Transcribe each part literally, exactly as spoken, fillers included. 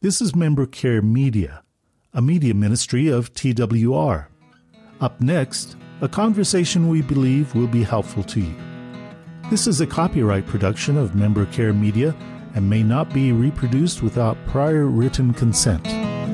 This is Member Care Media, a media ministry of T W R. Up next, a conversation we believe will be helpful to you. This is a copyright production of Member Care Media and may not be reproduced without prior written consent.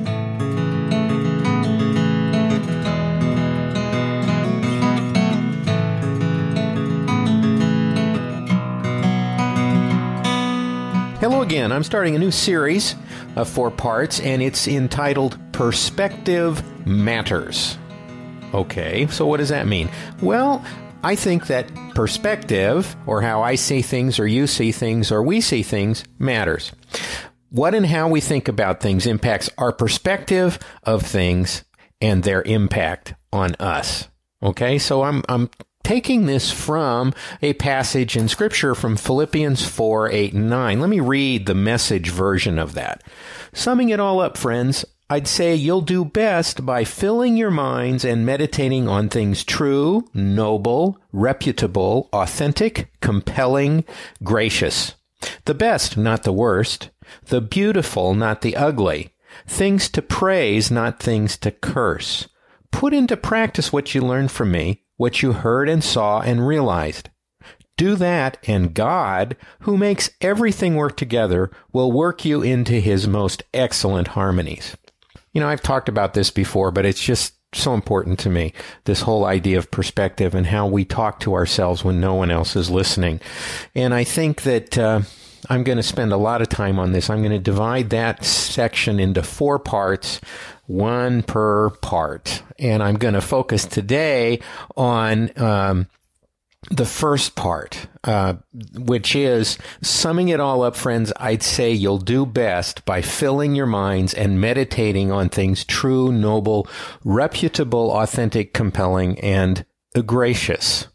Hello again. I'm starting a new series of four parts, and it's entitled Perspective Matters. Okay, so what does that mean? Well, I think that perspective, or how I see things, or you see things, or we see things, matters. What and how we think about things impacts our perspective of things and their impact on us. Okay, so I'm I'm taking this from a passage in Scripture from Philippians four, eight, and nine. Let me read the Message version of that. Summing it all up, friends, I'd say you'll do best by filling your minds and meditating on things true, noble, reputable, authentic, compelling, gracious. The best, not the worst. The beautiful, not the ugly. Things to praise, not things to curse. Put into practice what you learned from me, what you heard and saw and realized. Do that, and God, who makes everything work together, will work you into His most excellent harmonies. You know, I've talked about this before, but it's just so important to me, this whole idea of perspective and how we talk to ourselves when no one else is listening. And I think that uh, I'm going to spend a lot of time on this. I'm going to divide that section into four parts, one per part. And I'm going to focus today on um, the first part, uh, which is, summing it all up, friends, I'd say you'll do best by filling your minds and meditating on things true, noble, reputable, authentic, compelling, and gracious.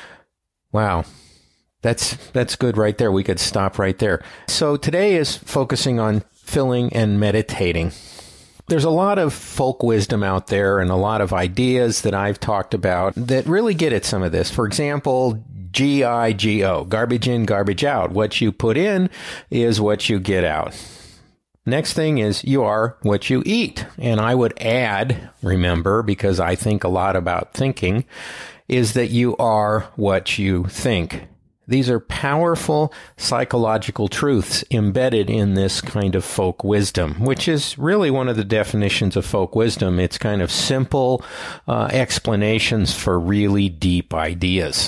Wow. That's, that's good right there. We could stop right there. So today is focusing on filling and meditating. There's a lot of folk wisdom out there and a lot of ideas that I've talked about that really get at some of this. For example, G I G O, garbage in, garbage out. What you put in is what you get out. Next thing is you are what you eat. And I would add, remember, because I think a lot about thinking, is that you are what you think. These are powerful psychological truths embedded in this kind of folk wisdom, which is really one of the definitions of folk wisdom. It's kind of simple uh, explanations for really deep ideas.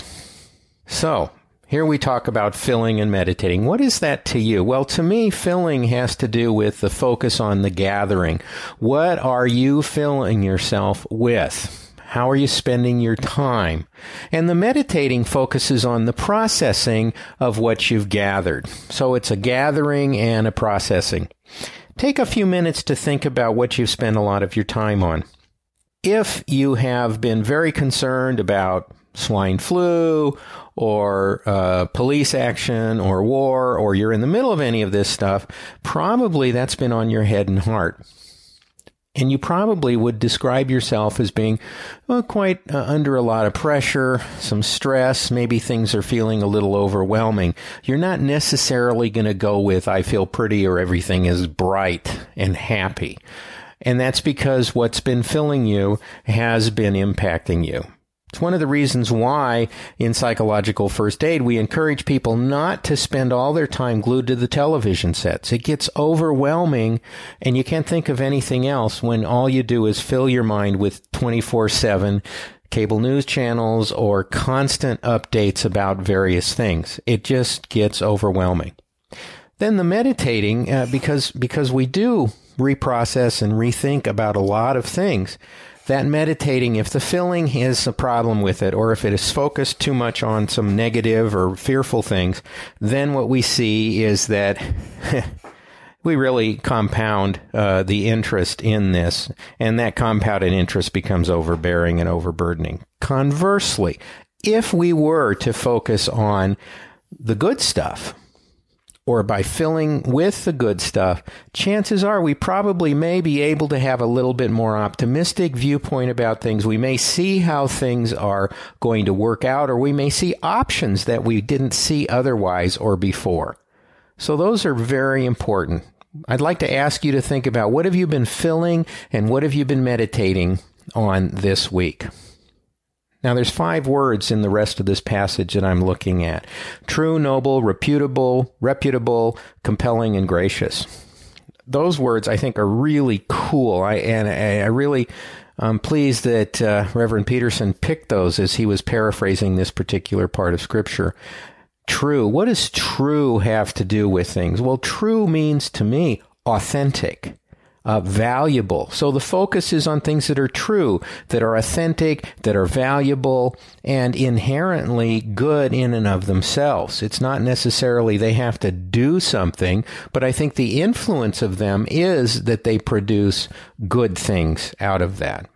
So, here we talk about filling and meditating. What is that to you? Well, to me, filling has to do with the focus on the gathering. What are you filling yourself with? How are you spending your time? And the meditating focuses on the processing of what you've gathered. So it's a gathering and a processing. Take a few minutes to think about what you've spent a lot of your time on. If you have been very concerned about swine flu or uh, police action or war, or you're in the middle of any of this stuff, probably that's been on your head and heart. And you probably would describe yourself as being well, quite uh, under a lot of pressure, some stress, maybe things are feeling a little overwhelming. You're not necessarily going to go with, I feel pretty, or everything is bright and happy. And that's because what's been filling you has been impacting you. It's one of the reasons why in psychological first aid we encourage people not to spend all their time glued to the television sets. It gets overwhelming and you can't think of anything else when all you do is fill your mind with twenty-four seven cable news channels or constant updates about various things. It just gets overwhelming. Then the meditating, uh, because because we do reprocess and rethink about a lot of things, that meditating, if the filling is a problem with it, or if it is focused too much on some negative or fearful things, then what we see is that we really compound uh, the interest in this, and that compounded interest becomes overbearing and overburdening. Conversely, if we were to focus on the good stuff, or by filling with the good stuff, chances are we probably may be able to have a little bit more optimistic viewpoint about things. We may see how things are going to work out, or we may see options that we didn't see otherwise or before. So those are very important. I'd like to ask you to think about what have you been feeling and what have you been meditating on this week. Now, there's five words in the rest of this passage that I'm looking at. True, noble, reputable, reputable, compelling, and gracious. Those words, I think, are really cool. I, and I, I really am pleased that uh, Reverend Peterson picked those as he was paraphrasing this particular part of Scripture. True. What does true have to do with things? Well, true means to me authentic. Uh, valuable. So the focus is on things that are true, that are authentic, that are valuable, and inherently good in and of themselves. It's not necessarily they have to do something, but I think the influence of them is that they produce good things out of that.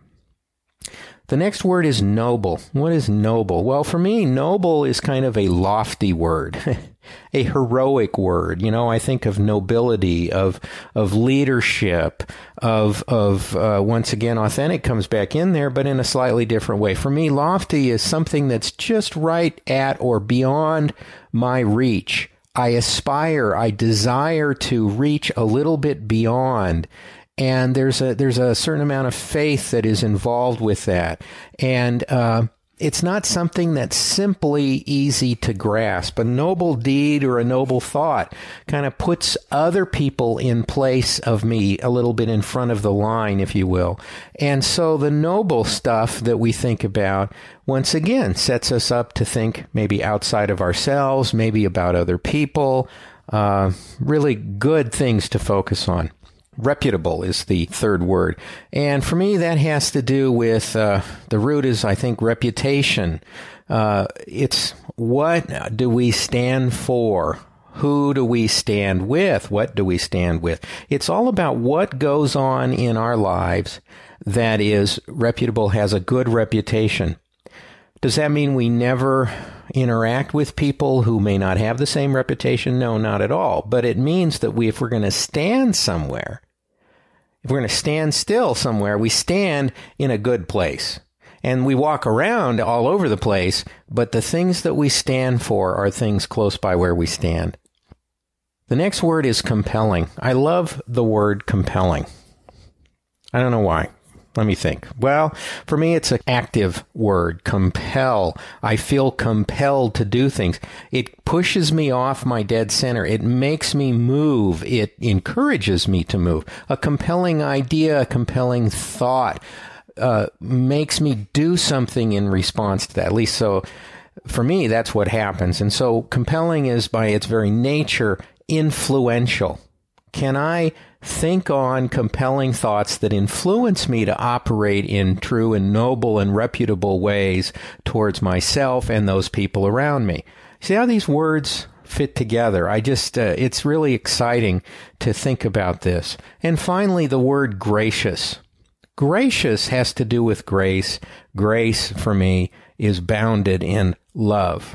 The next word is noble. What is noble? Well, for me, noble is kind of a lofty word, a heroic word. You know, I think of nobility, of of leadership, of of uh, once again, authentic comes back in there, but in a slightly different way. For me, lofty is something that's just right at or beyond my reach. I aspire, I desire to reach a little bit beyond. And there's a there's a certain amount of faith that is involved with that. And uh, it's not something that's simply easy to grasp. A noble deed or a noble thought kind of puts other people in place of me, a little bit in front of the line, if you will. And so the noble stuff that we think about, once again, sets us up to think maybe outside of ourselves, maybe about other people, uh, really good things to focus on. Reputable is the third word. And for me, that has to do with, uh, the root is, I think, reputation. Uh, it's what do we stand for? Who do we stand with? What do we stand with? It's all about what goes on in our lives that is reputable, has a good reputation. Does that mean we never interact with people who may not have the same reputation? No, not at all. But it means that we, if we're going to stand somewhere, if we're going to stand still somewhere, we stand in a good place. And we walk around all over the place, but the things that we stand for are things close by where we stand. The next word is compelling. I love the word compelling. I don't know why. Let me think. Well, for me, it's an active word, compel. I feel compelled to do things. It pushes me off my dead center. It makes me move. It encourages me to move. A compelling idea, a compelling thought, uh, makes me do something in response to that. At least so, for me, that's what happens. And so compelling is, by its very nature, influential. Can I think on compelling thoughts that influence me to operate in true and noble and reputable ways towards myself and those people around me? See how these words fit together? I just, uh, it's really exciting to think about this. And finally, the word gracious. Gracious has to do with grace. Grace, for me, is bounded in love.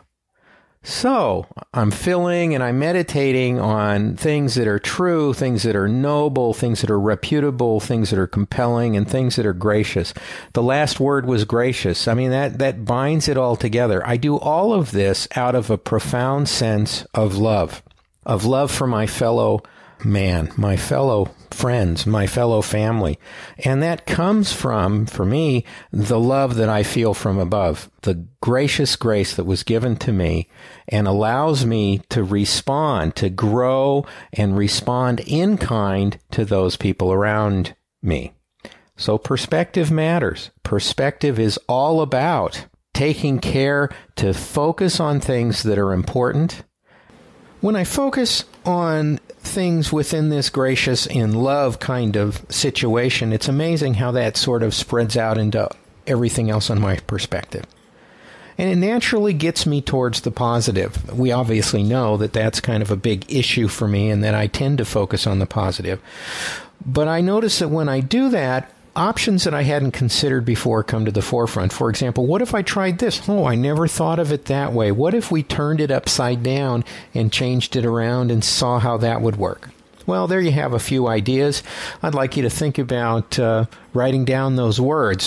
So, I'm feeling and I'm meditating on things that are true, things that are noble, things that are reputable, things that are compelling, and things that are gracious. The last word was gracious. I mean, that, that binds it all together. I do all of this out of a profound sense of love, of love for my fellow man, my fellow friends, my fellow family. And that comes from, for me, the love that I feel from above, the gracious grace that was given to me and allows me to respond, to grow and respond in kind to those people around me. So perspective matters. Perspective is all about taking care to focus on things that are important. When I focus on things within this gracious and love kind of situation, it's amazing how that sort of spreads out into everything else on my perspective. And it naturally gets me towards the positive. We obviously know that that's kind of a big issue for me and that I tend to focus on the positive. But I notice that when I do that, options that I hadn't considered before come to the forefront. For example, what if I tried this? Oh, I never thought of it that way. What if we turned it upside down and changed it around and saw how that would work? Well, there you have a few ideas. I'd like you to think about uh, writing down those words.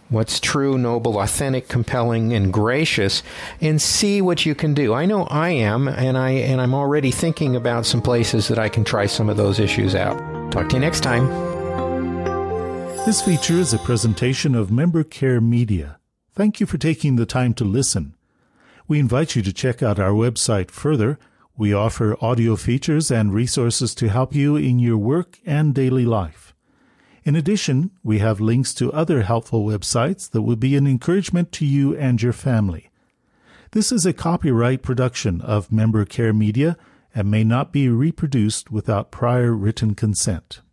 what's true, noble, authentic, compelling, and gracious, and see what you can do. I know I am, and, I, and I'm already thinking about some places that I can try some of those issues out. Talk to you next time. This feature is a presentation of Member Care Media. Thank you for taking the time to listen. We invite you to check out our website further. We offer audio features and resources to help you in your work and daily life. In addition, we have links to other helpful websites that will be an encouragement to you and your family. This is a copyright production of Member Care Media and may not be reproduced without prior written consent.